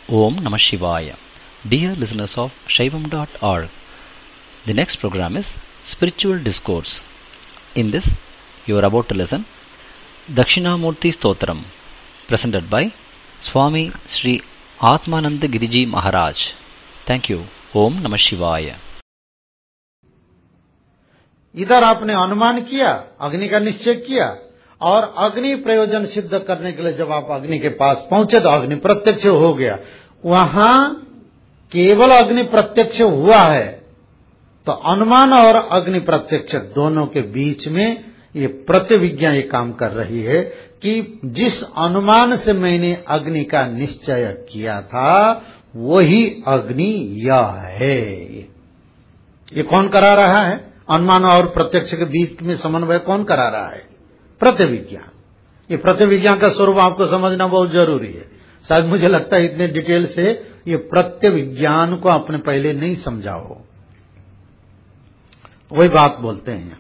Om Namah Shivaya. Dear listeners of Shaivam.org, the next program is Spiritual Discourse. In this, you are about to listen Dakshinamurti Stotram, presented by Swami Sri Atmananda Giriji Maharaj. Thank you. Om Namah Shivaya. इधर आपने अनुमान किया, अग्नि का निश्चय किया, और अग्नि प्रयोजन सिद्ध करने के लिए जब आप अग्नि के पास पहुंचे तो अग्नि प्रत्यक्ष हो गया। वहां केवल अग्नि प्रत्यक्ष हुआ है, तो अनुमान और अग्नि प्रत्यक्ष दोनों के बीच में ये प्रतिविज्ञा ये काम कर रही है कि जिस अनुमान से मैंने अग्नि का निश्चय किया था वही अग्नि यह है। ये कौन करा रहा है? अनुमान और प्रत्यक्ष के बीच में समन्वय कौन करा रहा है? प्रतिविज्ञा। ये प्रतिविज्ञा का स्वरूप आपको समझना बहुत जरूरी है। शायद मुझे लगता है इतने डिटेल से ये प्रतिविज्ञान को आपने पहले नहीं समझा हो। वही बात बोलते हैं,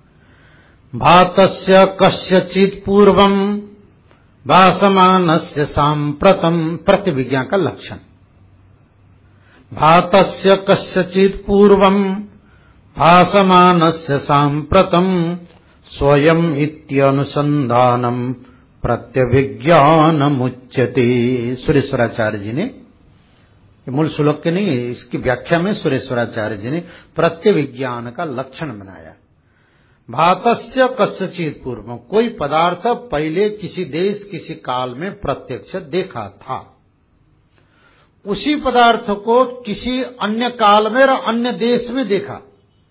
भातस्य कस्यचित् पूर्वम भासमानस्य सांप्रतम। प्रतिविज्ञा का लक्षण, भातस्य कस्यचित् पूर्वम भासमानस्य सांप्रतम स्वयं इत्यनुसंधानम प्रत्यभिज्ञानमुच्यते। सुरेश्वराचार्य जी ने, मूल श्लोक के नहीं, इसकी व्याख्या में सुरेश्वराचार्य जी ने प्रत्यभिज्ञान का लक्षण बनाया। भातस्य कस्यचित् पूर्व, कोई पदार्थ पहले किसी देश किसी काल में प्रत्यक्ष देखा था, उसी पदार्थ को किसी अन्य काल में और अन्य देश में देखा,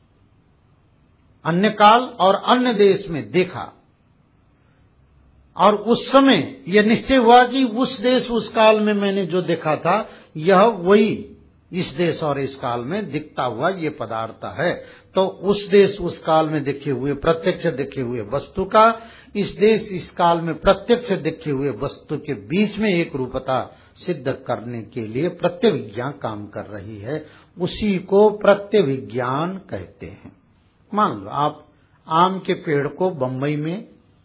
अन्य काल और अन्य देश में देखा, और उस समय यह निश्चय हुआ कि उस देश उस काल में मैंने जो देखा था यह वही इस देश और इस काल में दिखता हुआ ये पदार्थ है। तो उस देश उस काल में देखे हुए प्रत्यक्ष देखे हुए वस्तु का इस देश इस काल में प्रत्यक्ष देखे हुए वस्तु के बीच में एक रूपता सिद्ध करने के लिए प्रत्यभिज्ञा काम कर रही है। उसी को प्रत्यभिज्ञान कहते हैं। मान लो आप आम के पेड़ को बंबई में,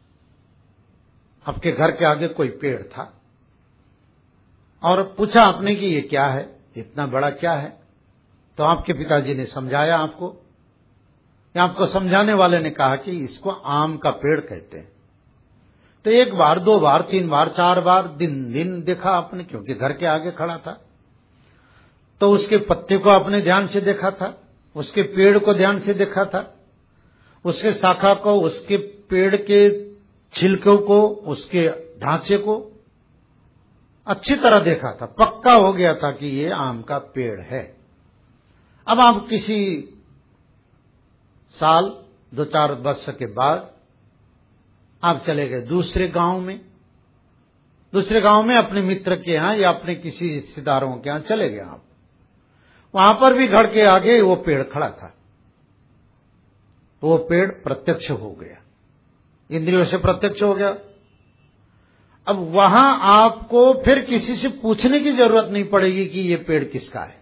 आपके घर के आगे कोई पेड़ था और पूछा आपने कि ये क्या है, इतना बड़ा क्या है? तो आपके पिताजी ने समझाया आपको, या आपको समझाने वाले ने कहा कि इसको आम का पेड़ कहते हैं। तो एक बार, दो बार, तीन बार, चार बार दिन देखा आपने, क्योंकि घर के आगे खड़ा था। तो उसके पत्ते को आपने ध्यान से देखा था, उसके पेड़ को ध्यान से देखा था, उसके शाखा को, उसके पेड़ के छिलकों को, उसके ढांचे को अच्छी तरह देखा था, पक्का हो गया था कि ये आम का पेड़ है। अब आप किसी साल, 2-4 वर्ष के बाद आप चले गए दूसरे गांव में, दूसरे गांव में अपने मित्र के यहां या अपने किसी रिश्तेदारों के यहां चले गए आप। वहां पर भी घर के आगे वो पेड़ खड़ा था, वो पेड़ प्रत्यक्ष हो गया, इंद्रियों से प्रत्यक्ष हो गया। अब वहां आपको फिर किसी से पूछने की जरूरत नहीं पड़ेगी कि ये पेड़ किसका है।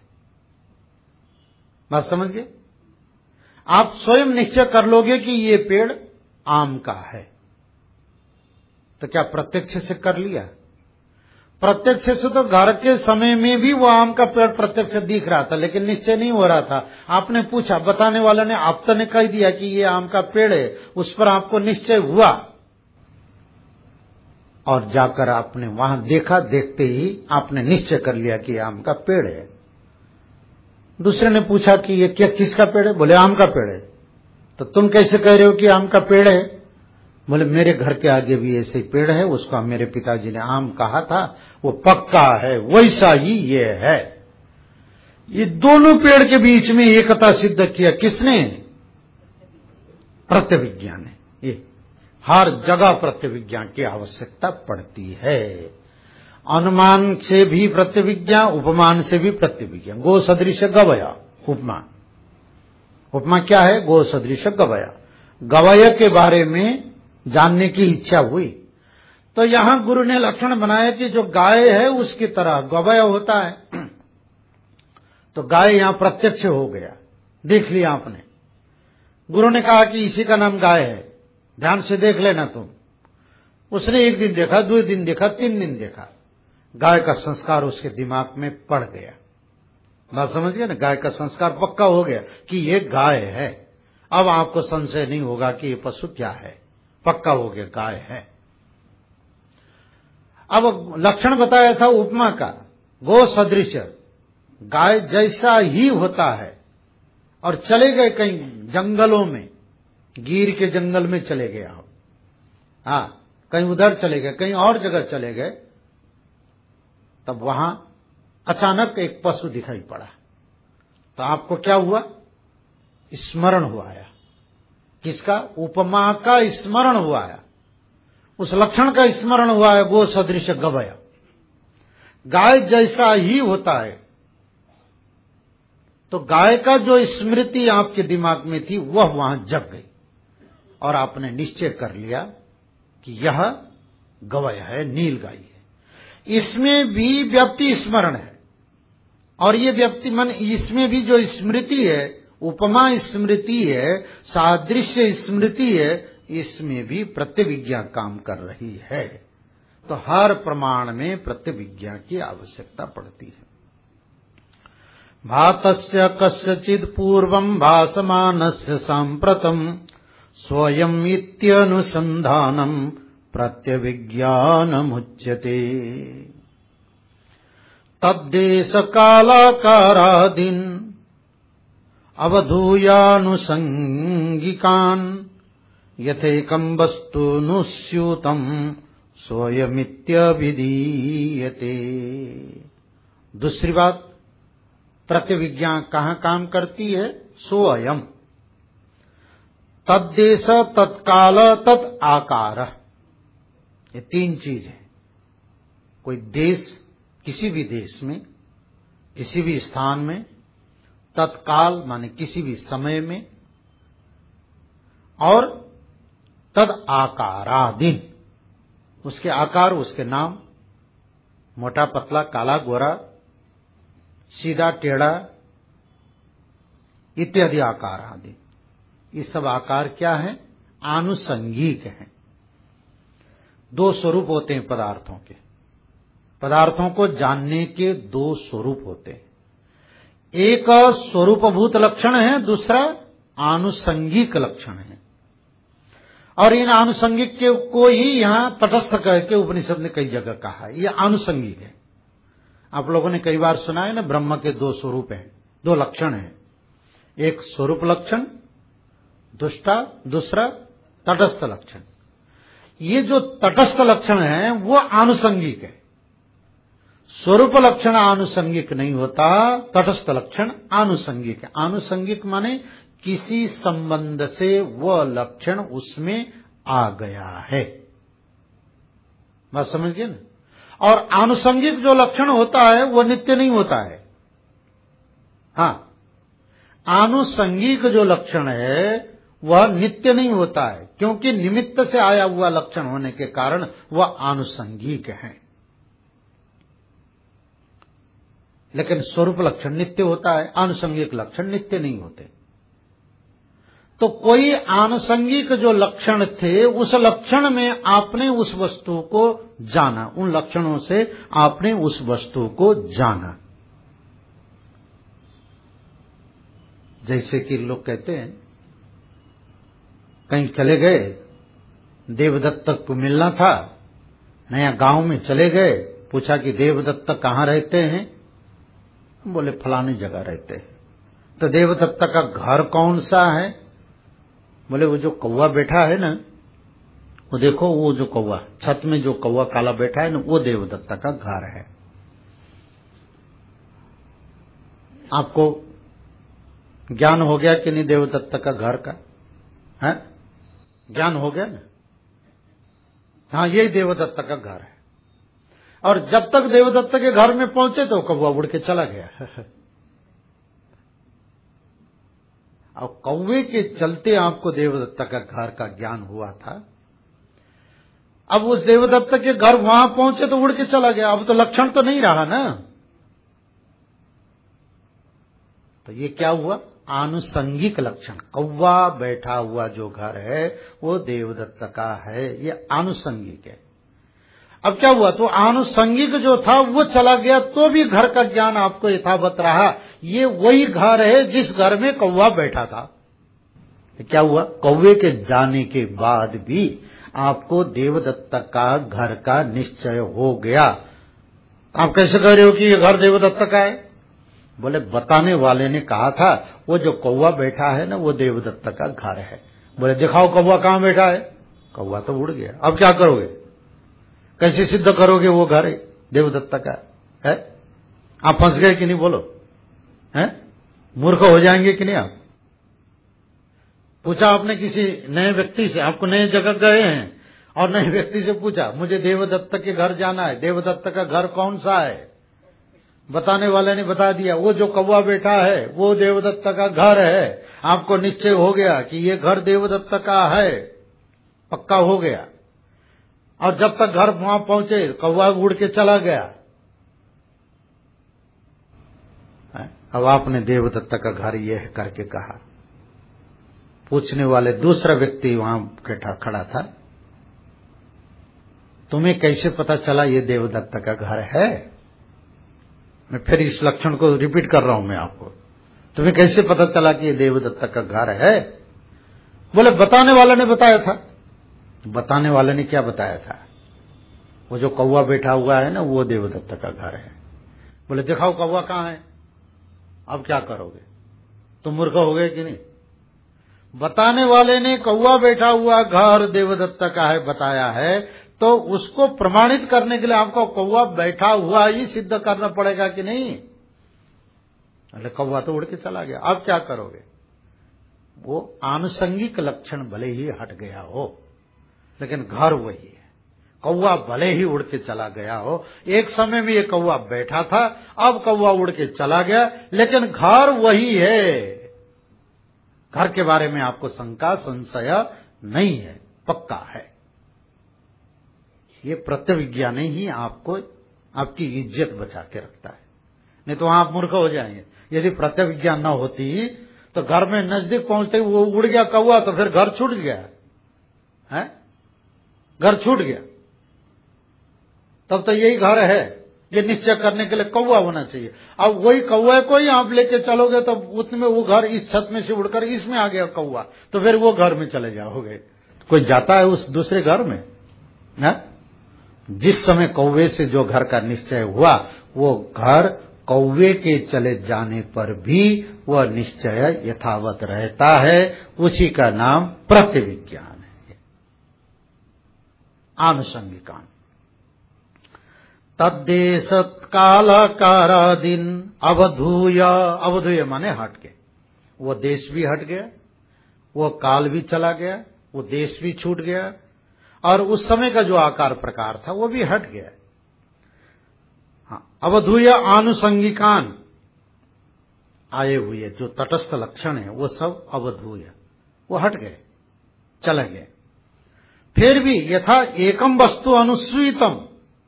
बात समझ गए? आप स्वयं निश्चय कर लोगे कि ये पेड़ आम का है। तो क्या प्रत्यक्ष से कर लिया? प्रत्यक्ष से तो घर के समय में भी वो आम का पेड़ प्रत्यक्ष दिख रहा था, लेकिन निश्चय नहीं हो रहा था। आपने पूछा, बताने वाले ने आप तो ने कह दिया कि ये आम का पेड़ है, उस पर आपको निश्चय हुआ और जाकर आपने वहां देखा, देखते ही आपने निश्चय कर लिया कि आम का पेड़ है। दूसरे ने पूछा कि ये क्या किसका पेड़ है? बोले आम का पेड़ है। तो तुम कैसे कह रहे हो कि आम का पेड़ है? बोले मेरे घर के आगे भी ऐसे ही पेड़ है, उसका मेरे पिताजी ने आम कहा था, वो पक्का है, वैसा ही ये है। ये दोनों पेड़ के बीच में एकता सिद्ध किया किसने? प्रत्यभिज्ञा ने। ये हर जगह प्रत्यभिज्ञा की आवश्यकता पड़ती है। अनुमान से भी प्रत्यभिज्ञा, उपमान से भी प्रत्यभिज्ञा। गो सदृश गवया, उपमा। उपमा क्या है? गो सदृश गवया। गवय के बारे में जानने की इच्छा हुई तो यहां गुरु ने लक्षण बनाया कि जो गाय है उसकी तरह गवय होता है। तो गाय यहां प्रत्यक्ष हो गया, देख लिया आपने। गुरु ने कहा कि इसी का नाम गाय है, ध्यान से देख लेना तुम। उसने एक दिन देखा, 2 दिन देखा, 3 दिन देखा, गाय का संस्कार उसके दिमाग में पड़ गया। बात समझ गए ना, गाय का संस्कार पक्का हो गया कि ये गाय है। अब आपको संशय नहीं होगा कि ये पशु क्या है, पक्का हो गया गाय है। अब लक्षण बताया था उपमा का, गो सदृश, गाय जैसा ही होता है। और चले गए कहीं जंगलों में, गिर के जंगल में चले गए आप, हाँ, कहीं उधर चले गए, कहीं और जगह चले गए, तब वहां अचानक एक पशु दिखाई पड़ा। तो आपको क्या हुआ? स्मरण हुआ आया। किसका? उपमा का स्मरण हुआ आया, उस लक्षण का स्मरण हुआ है, गो सदृश गवय, गाय जैसा ही होता है। तो गाय का जो स्मृति आपके दिमाग में थी वह वहां जग गई और आपने निश्चय कर लिया कि यह गवय है, नील गाय है। इसमें भी व्यक्ति स्मरण है, और ये व्यक्ति मन, इसमें भी जो स्मृति है, उपमा स्मृति है, सादृश्य स्मृति है, इसमें भी प्रत्यविज्ञा काम कर रही है। तो हर प्रमाण में प्रत्यविज्ञा की आवश्यकता पड़ती है। भातस्य कस्यचित् पूर्वं भासमानस्य साम्प्रतं स्वयं इत्यनुसन्धानं प्रत्यविज्ञानमुच्यते। तद्देश कालाकारादीन् अवधूयानुसंगिकान् यथेकं वस्तुनुस्यूतं स्वयमित्यभिधीयते। दूसरी बात, प्रत्यविज्ञा कहां काम करती है? स्वयं। तद्देश, तत्काल, तत् आकार, ये तीन चीज है। कोई देश, किसी भी देश में, किसी भी स्थान में, तत्काल माने किसी भी समय में, और तद आकारादीन, उसके आकार, उसके नाम, मोटा पतला, काला गोरा, सीधा टेढ़ा, इत्यादि आकार आदि। ये सब आकार क्या है? आनुषंगिक हैं। दो स्वरूप होते हैं पदार्थों के। पदार्थों को जानने के दो स्वरूप होते हैं। एक स्वरूपभूत लक्षण है, दूसरा आनुषंगिक लक्षण है। और इन आनुषंगिक को ही यहां तटस्थ कह के उपनिषद ने कई जगह कहा है, ये आनुषंगिक है। आप लोगों ने कई बार सुना है ना, ब्रह्म के दो स्वरूप हैं, दो लक्षण हैं, एक स्वरूप लक्षण, दूसरा तटस्थ लक्षण। ये जो तटस्थ लक्षण है वो आनुषंगिक है। स्वरूप लक्षण आनुषंगिक नहीं होता, तटस्थ लक्षण आनुषंगिक है। आनुषंगिक माने किसी संबंध से वह लक्षण उसमें आ गया है। बात समझ गए ना? और आनुषंगिक जो लक्षण होता है वो नित्य नहीं होता है। हाँ, आनुषंगिक जो लक्षण है वह नित्य नहीं होता है, क्योंकि निमित्त से आया हुआ लक्षण होने के कारण वह आनुषंगिक है। लेकिन स्वरूप लक्षण नित्य होता है, आनुषंगिक लक्षण नित्य नहीं होते। तो कोई आनुषंगिक जो लक्षण थे, उस लक्षण में आपने उस वस्तु को जाना, उन लक्षणों से आपने उस वस्तु को जाना। जैसे कि लोग कहते हैं, कहीं चले गए, देवदत्त को मिलना था, नया गांव में चले गए, पूछा कि देवदत्त कहाँ रहते हैं? बोले फलानी जगह रहते हैं। तो देवदत्त का घर कौन सा है? बोले वो जो कौवा बैठा है ना, वो देखो, वो जो कौवा, छत में जो कौवा काला बैठा है ना, वो देवदत्त का घर है। आपको ज्ञान हो गया कि नहीं देवदत्त का घर का? है ज्ञान हो गया ना? हाँ, यही देवदत्त का घर है। और जब तक देवदत्त के घर में पहुंचे तो कौवा उड़ के चला गया। और कौवे के चलते आपको देवदत्त का घर का ज्ञान हुआ था। अब उस देवदत्त के घर वहां पहुंचे तो उड़ के चला गया, अब तो लक्षण तो नहीं रहा ना। तो ये क्या हुआ? आनुषंगिक लक्षण। कौवा बैठा हुआ जो घर है वो देवदत्त का है, ये आनुषंगिक है। अब क्या हुआ, तो आनुषंगिक जो था वो चला गया, तो भी घर का ज्ञान आपको यथावत रहा। ये वही घर है जिस घर में कौवा बैठा था। क्या हुआ, कौवे के जाने के बाद भी आपको देवदत्त का घर का निश्चय हो गया। आप कैसे कह रहे हो कि ये घर देवदत्त का है? बोले बताने वाले ने कहा था वो जो कौवा बैठा है ना वो देवदत्त का घर है। बोले दिखाओ कौवा कहां बैठा है? कौवा तो उड़ गया। अब क्या करोगे, कैसे सिद्ध करोगे वो घर देवदत्त का है? आप फंस गए कि नहीं, बोलो, हैं? मूर्ख हो जाएंगे कि नहीं आप? पूछा आपने किसी नए व्यक्ति से, आपको नए जगह गए हैं और नए व्यक्ति से पूछा मुझे देवदत्त के घर जाना है, देवदत्त का घर कौन सा है? बताने वाले ने बता दिया वो जो कौवा बैठा है वो देवदत्त का घर है। आपको निश्चय हो गया कि ये घर देवदत्त का है, पक्का हो गया। और जब तक घर वहां पहुंचे कौवा उड़ के चला गया। अब आपने देवदत्त का घर ये है करके कहा। पूछने वाले दूसरा व्यक्ति वहां खड़ा था, तुम्हें कैसे पता चला ये देवदत्त का घर है? मैं फिर इस लक्षण को रिपीट कर रहा हूं मैं आपको, तुम्हें कैसे पता चला कि ये देवदत्त का घर है? बोले बताने वाले ने बताया था। बताने वाले ने क्या बताया था? वो जो कौवा बैठा हुआ है ना वो देवदत्त का घर है। बोले दिखाओ कौवा कहां है? अब क्या करोगे, तुम मूर्ख हो गए कि नहीं? बताने वाले ने कौवा बैठा हुआ घर देवदत्त का है बताया है, तो उसको प्रमाणित करने के लिए आपको कौवा बैठा हुआ ही सिद्ध करना पड़ेगा कि नहीं? अरे कौवा तो उड़ के चला गया, अब क्या करोगे? वो आनुषंगिक लक्षण भले ही हट गया हो लेकिन घर वही है। कौवा भले ही उड़ के चला गया हो, एक समय में ये कौवा बैठा था, अब कौवा उड़ के चला गया, लेकिन घर वही है। घर के बारे में आपको शंका संशय नहीं है, पक्का है। ये प्रत्यविज्ञान ही आपको आपकी इज्जत बचा के रखता है, नहीं तो वहां आप मूर्ख हो जाएंगे। यदि प्रत्यविज्ञान न होती तो घर में नजदीक पहुंचते वो उड़ गया कौवा तो फिर घर छूट गया है, घर छूट गया। तब तो यही घर है, ये निश्चय करने के लिए कौवा होना चाहिए। अब वही कौवे को ही आप लेके चलोगे तो उसमें वो घर इस छत में से उड़कर इसमें आ गया कौवा, तो फिर वो घर में चले जाओगे। कोई जाता है उस दूसरे घर में है? जिस समय कौवे से जो घर का निश्चय हुआ वो घर कौवे के चले जाने पर भी वह निश्चय यथावत रहता है। उसी का नाम प्रत्यविज्ञान है, आनुषंगिकान। तद्देश काल कारादीन अवधूय, अवधूय माने हट गए। वो देश भी हट गया, वो काल भी चला गया, वो देश भी छूट गया, और उस समय का जो आकार प्रकार था वो भी हट गया। हाँ, अवधूय आनुषंगिकान आए हुए जो तटस्थ लक्षण है वो सब अवधूय, वो हट गए, चले गए। फिर भी यथा एकम वस्तु अनुश्रितम,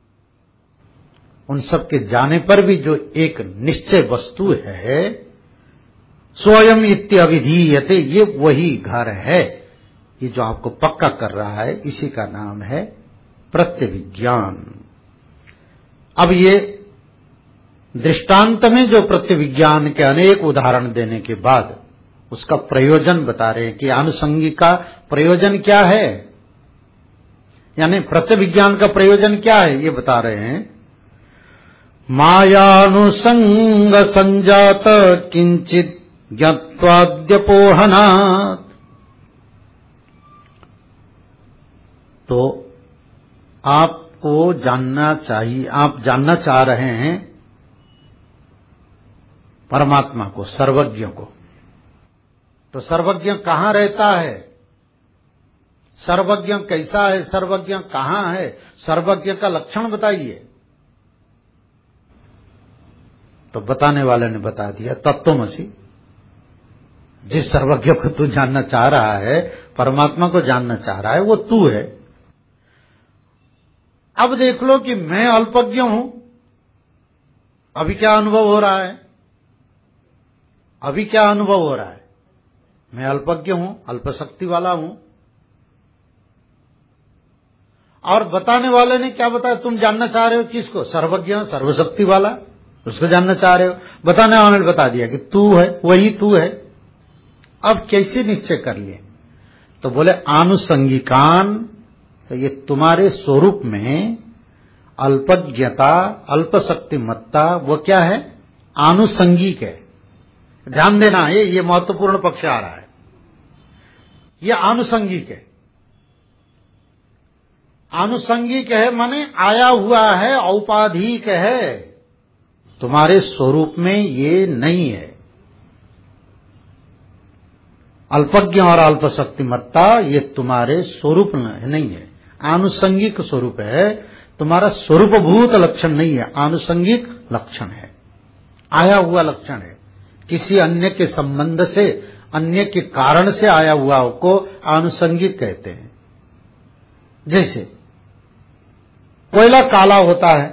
उन सब के जाने पर भी जो एक निश्चय वस्तु है, स्वयं इत्यभिधीयते, ये वही घर है। ये जो आपको पक्का कर रहा है इसी का नाम है प्रत्यविज्ञान। अब ये दृष्टांत में जो प्रत्यविज्ञान के अनेक उदाहरण देने के बाद उसका प्रयोजन बता रहे हैं कि आनुषंगिक का प्रयोजन क्या है, यानी प्रत्यविज्ञान का प्रयोजन क्या है, ये बता रहे हैं। मायानुसंग संजात किंचित ज्ञात्वाद्यपोहनात्, तो आपको जानना चाहिए, आप जानना चाह रहे हैं परमात्मा को, सर्वज्ञ को। तो सर्वज्ञ कहां रहता है, सर्वज्ञ कैसा है, सर्वज्ञ कहां है, सर्वज्ञ का लक्षण बताइए। तो बताने वाले ने बता दिया, तत्त्वमसि। जिस सर्वज्ञ को तू जानना चाह रहा है, परमात्मा को जानना चाह रहा है, वो तू है। अब देख लो कि मैं अल्पज्ञ हूं। अभी क्या अनुभव हो रहा है, अभी क्या अनुभव हो रहा है? मैं अल्पज्ञ हूं, अल्पशक्ति वाला हूं। और बताने वाले ने क्या बताया? तुम जानना चाह रहे हो किसको? सर्वज्ञ सर्वशक्ति वाला, उसको जानना चाह रहे हो। बताने वाले ने बता दिया कि तू है, वही तू है। अब कैसे निश्चय कर लिए? तो बोले आनुषंगिकान, तो ये तुम्हारे स्वरूप में अल्पज्ञता, अल्पशक्तिमत्ता, वो क्या है? आनुषंगिक है। ध्यान देना, ये महत्वपूर्ण पक्ष आ रहा है। ये आनुषंगिक है। आनुषंगिक है माने आया हुआ है, औपाधिक है। तुम्हारे स्वरूप में ये नहीं है। अल्पज्ञ और अल्पशक्तिमत्ता ये तुम्हारे स्वरूप नहीं है, आनुषंगिक स्वरूप है। तुम्हारा स्वरूपभूत लक्षण नहीं है, आनुषंगिक लक्षण है, आया हुआ लक्षण है। किसी अन्य के संबंध से, अन्य के कारण से आया हुआ को आनुषंगिक कहते हैं। जैसे कोयला काला होता है।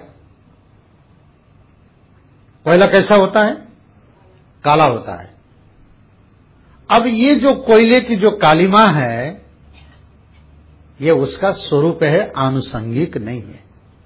कोयला कैसा होता है? काला होता है। अब ये जो कोयले की जो कालिमा है, ये उसका स्वरूप है, आनुषंगिक नहीं है।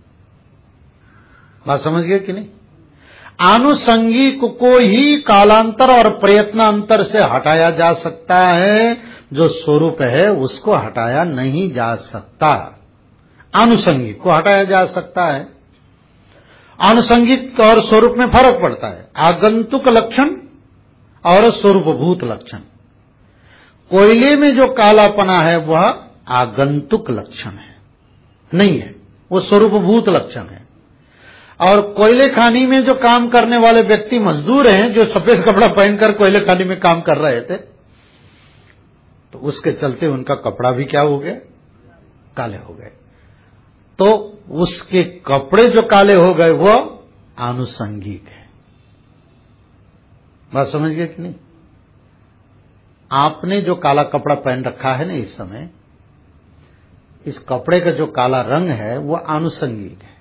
बात समझ गए कि नहीं? आनुषंगिक को ही कालांतर और प्रयत्नांतर से हटाया जा सकता है, जो स्वरूप है उसको हटाया नहीं जा सकता। आनुषंगिक को हटाया जा सकता है। आनुषंगिक और स्वरूप में फर्क पड़ता है, आगंतुक लक्षण और स्वरूपभूत लक्षण। कोयले में जो कालापना है वह आगंतुक लक्षण है, नहीं है, वो स्वरूपभूत लक्षण है। और कोयले खानी में जो काम करने वाले व्यक्ति मजदूर हैं, जो सफेद कपड़ा पहनकर कोयले खानी में काम कर रहे थे, तो उसके चलते उनका कपड़ा भी क्या हो गया? काले हो गए। तो उसके कपड़े जो काले हो गए वो आनुषंगिक है। बात समझ गए कि नहीं? आपने जो काला कपड़ा पहन रखा है ना इस समय, इस कपड़े का जो काला रंग है वो आनुषंगिक है।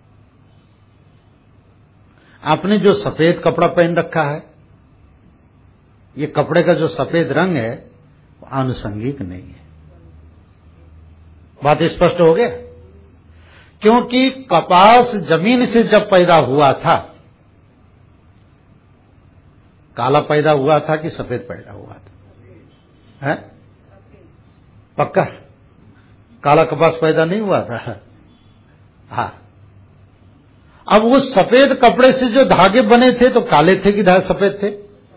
आपने जो सफेद कपड़ा पहन रखा है, ये कपड़े का जो सफेद रंग है वो आनुषंगिक नहीं है। बात स्पष्ट हो गया? क्योंकि कपास जमीन से जब पैदा हुआ था, काला पैदा हुआ था कि सफेद पैदा हुआ था? है? पक्का काला कपास पैदा नहीं हुआ था? हाँ। अब उस सफेद कपड़े से जो धागे बने थे तो काले थे कि सफेद थे?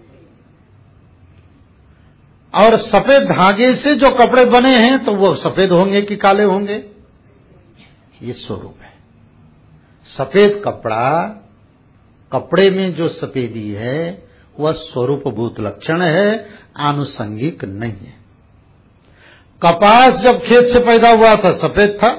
और सफेद धागे से जो कपड़े बने हैं तो वो सफेद होंगे कि काले होंगे? ये स्वरूप है। सफेद कपड़ा, कपड़े में जो सफेदी है वह स्वरूपभूत लक्षण है, आनुषंगिक नहीं है। कपास जब खेत से पैदा हुआ था सफेद था,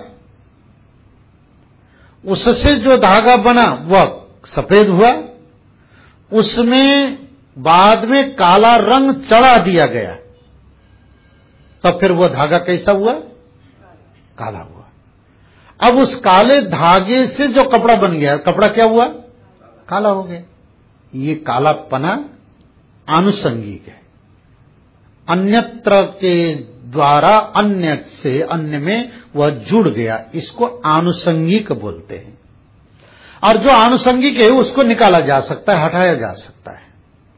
उससे जो धागा बना वह सफेद हुआ, उसमें बाद में काला रंग चढ़ा दिया गया, तब फिर वह धागा कैसा हुआ? काला हुआ। अब उस काले धागे से जो कपड़ा बन गया, कपड़ा क्या हुआ? काला हो गया। ये कालापना आनुषंगिक है, अन्यत्र के द्वारा अन्य से अन्य में वह जुड़ गया, इसको आनुषंगिक बोलते हैं। और जो आनुषंगिक है उसको निकाला जा सकता है, हटाया जा सकता है।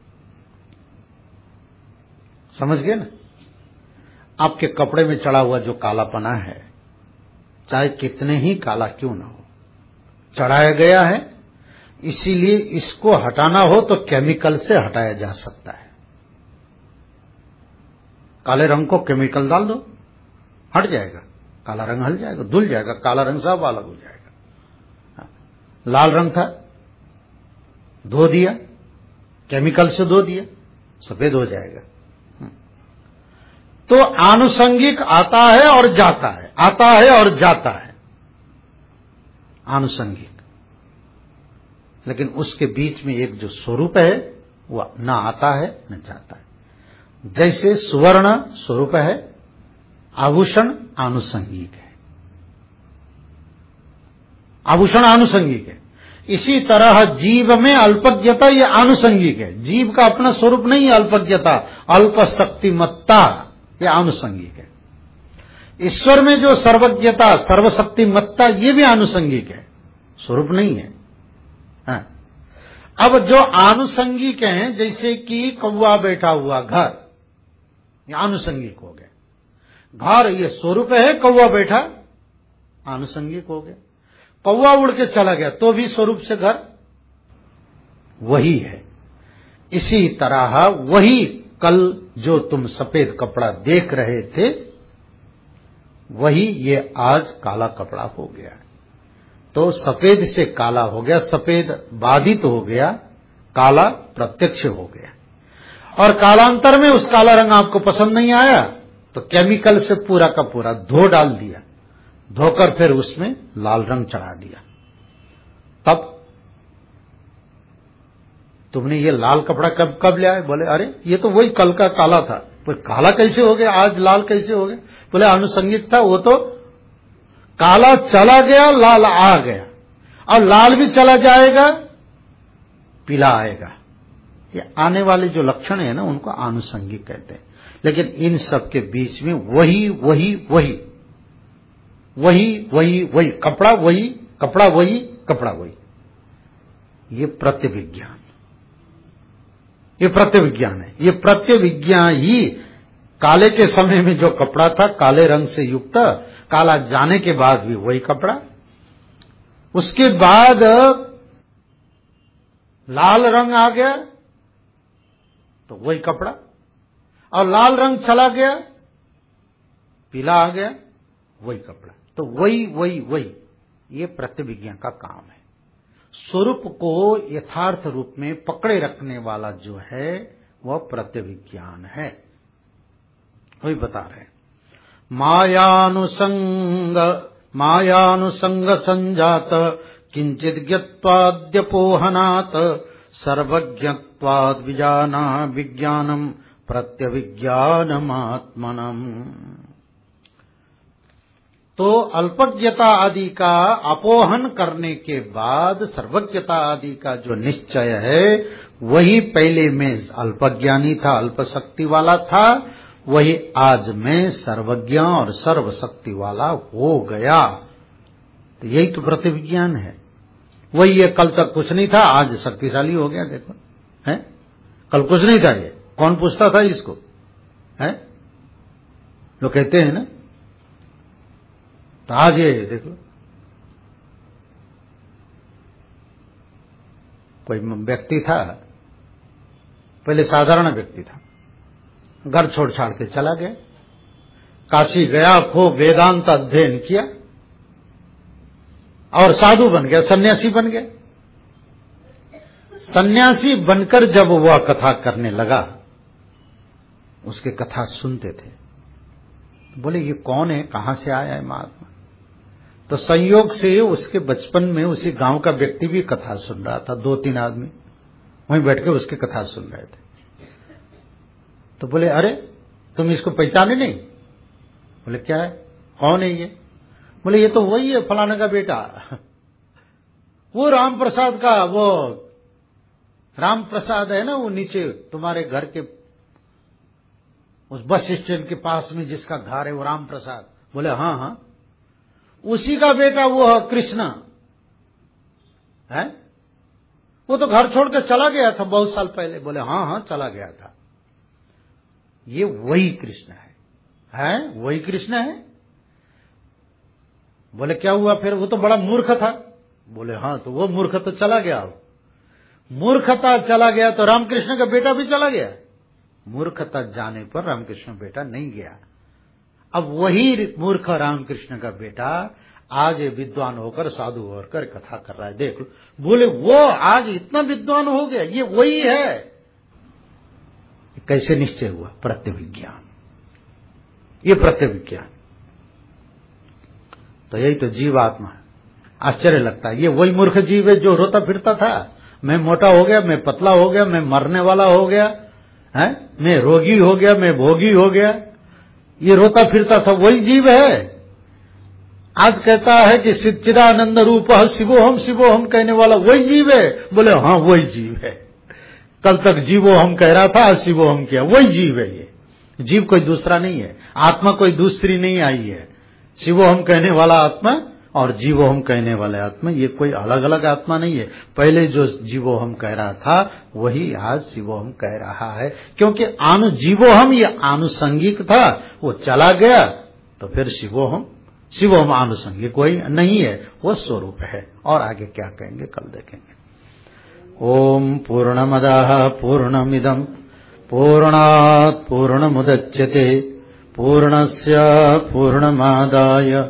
समझ गए ना? आपके कपड़े में चढ़ा हुआ जो कालापना है, चाहे कितने ही काला क्यों ना हो, चढ़ाया गया है, इसीलिए इसको हटाना हो तो केमिकल से हटाया जा सकता है। काले रंग को केमिकल डाल दो, हट जाएगा, काला रंग हल जाएगा, धुल जाएगा, काला रंग सब अलग हो जाएगा। लाल रंग था, धो दिया, केमिकल से धो दिया, सफेद हो जाएगा। तो आनुषंगिक आता है और जाता है, आता है और जाता है, आनुषंगिक। लेकिन उसके बीच में एक जो स्वरूप है वह न आता है न जाता है। जैसे सुवर्ण स्वरूप है, आभूषण आनुषंगिक है, आभूषण आनुषंगिक है। इसी तरह जीव में अल्पज्ञता ये आनुषंगिक है। जीव का अपना स्वरूप नहीं है अल्पज्ञता, अल्पशक्तिमत्ता, ये आनुषंगिक है। ईश्वर में जो सर्वज्ञता, सर्वशक्तिमत्ता, ये भी आनुषंगिक है, स्वरूप नहीं है। हाँ। अब जो आनुषंगिक हैं, जैसे कि कौवा बैठा हुआ घर, ये आनुषंगिक हो गया। घर ये स्वरूप है, कौवा बैठा आनुषंगिक हो गया। कौवा उड़ के चला गया तो भी स्वरूप से घर वही है। इसी तरह वही कल जो तुम सफेद कपड़ा देख रहे थे, वही ये आज काला कपड़ा हो गया। तो सफेद से काला हो गया, सफेद बाधित हो गया, काला प्रत्यक्ष हो गया। और कालांतर में उस काला रंग आपको पसंद नहीं आया तो केमिकल से पूरा का पूरा धो डाल दिया, धोकर फिर उसमें लाल रंग चढ़ा दिया। तब तुमने ये लाल कपड़ा कब ले आए? बोले अरे ये तो वही कल का काला था। बोले काला कैसे हो गया, आज लाल कैसे हो गया? बोले आनुषंगिक था, वो तो काला चला गया, लाल आ गया, और लाल भी चला जाएगा, पीला आएगा। ये आने वाले जो लक्षण है ना, उनको आनुषंगिक कहते हैं। लेकिन इन सब के बीच में वही वही वही वही वही वही कपड़ा, वही कपड़ा, वही कपड़ा, वही, ये प्रत्यविज्ञान, ये प्रत्यविज्ञान है। ये प्रत्यविज्ञान ही काले के समय में जो कपड़ा था, काले रंग से युक्त, काला जाने के बाद भी वही कपड़ा, उसके बाद लाल रंग आ गया तो वही कपड़ा, और लाल रंग चला गया, पीला आ गया, वही कपड़ा। तो वही वही वही, ये प्रत्यविज्ञान का काम है। स्वरूप को यथार्थ रूप में पकड़े रखने वाला जो है वह प्रत्यविज्ञान है। वही बता रहे हैं, मायानुसंग संजात किंचित ज्ञत्वाद्यपोहनात् सर्वज्ञत्वाद् विजाना विज्ञानम प्रत्यविज्ञानमात्मनम्। तो अल्पज्ञता आदि का अपोहन करने के बाद सर्वज्ञता आदि का जो निश्चय है, वही पहले में अल्पज्ञानी था, अल्पशक्ति वाला था, वही आज में सर्वज्ञ और सर्वशक्ति वाला हो गया। तो यही तो प्रतिविज्ञान है। वही ये कल तक कुछ नहीं था, आज शक्तिशाली हो गया। देखो है, कल कुछ नहीं था, ये कौन पूछता था इसको? है लोग कहते हैं ना, तो आज ये देखो, कोई व्यक्ति था, पहले साधारण व्यक्ति था, घर छोड़ छाड़ के चला गया, काशी गया, खूब वेदांत अध्ययन किया और साधु बन गया, सन्यासी बन गया। सन्यासी बनकर जब वह कथा करने लगा, उसके कथा सुनते थे, तो बोले ये कौन है, कहां से आया है महात्मा? तो संयोग से उसके बचपन में उसी गांव का व्यक्ति भी कथा सुन रहा था, 2-3 आदमी वहीं बैठ के उसकी कथा सुन रहे थे। तो बोले अरे तुम इसको पहचाने नहीं? बोले क्या है, कौन है ये? बोले ये तो वही है, फलाने का बेटा, वो राम प्रसाद का, वो राम प्रसाद है ना, वो नीचे तुम्हारे घर के उस बस स्टैंड के पास में जिसका घर है, वो राम प्रसाद। बोले हाँ हाँ, उसी का बेटा वो है कृष्ण है, वो तो घर छोड़कर चला गया था बहुत साल पहले। बोले हाँ हाँ चला गया था। ये वही कृष्ण है वही कृष्ण है। बोले क्या हुआ फिर? वो तो बड़ा मूर्ख था। बोले हाँ, तो वो मूर्ख तो चला गया, मूर्खता चला गया तो रामकृष्ण का बेटा भी चला गया। मूर्खता जाने पर रामकृष्ण बेटा नहीं गया। अब वही मूर्ख रामकृष्ण का बेटा आज विद्वान होकर, साधु होकर कथा कर रहा है। देख लो, बोले वो आज इतना विद्वान हो गया, ये वही है। कैसे निश्चय हुआ? प्रत्यविज्ञान, ये प्रत्यविज्ञान। तो यही तो जीवात्मा है। आश्चर्य लगता है, ये वही मूर्ख जीव है जो रोता फिरता था, मैं मोटा हो गया, मैं पतला हो गया, मैं मरने वाला हो गया है, मैं रोगी हो गया, मैं भोगी हो गया, ये रोता फिरता था, वही जीव है। आज कहता है कि चिदानंद रूप शिवोहम कहने वाला वही जीव है। बोले हाँ वही जीव है। कल तक जीवो हम कह रहा था, आज शिवोहम किया, वही जीव है। ये जीव कोई दूसरा नहीं है, आत्मा कोई दूसरी नहीं आई है। शिवोहम कहने वाला आत्मा और जीवोहम कहने वाले आत्मा, ये कोई अलग अलग आत्मा नहीं है। पहले जो जीवोहम कह रहा था वही आज शिवोहम कह रहा है, क्योंकि जीवोहम ये आनुषंगिक था, वो चला गया तो फिर शिवोहम आनुषंगिक कोई नहीं है, वो स्वरूप है। और आगे क्या कहेंगे कल देखेंगे। ओम पूर्णमदः पूर्णमिदं पूर्णात् पूर्णमुदच्यते पूर्णस्य पूर्णमादाय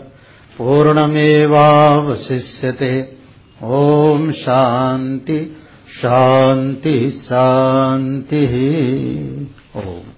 पूर्णमेवावशिष्यते। ओम शांति शांति शांति। ओम।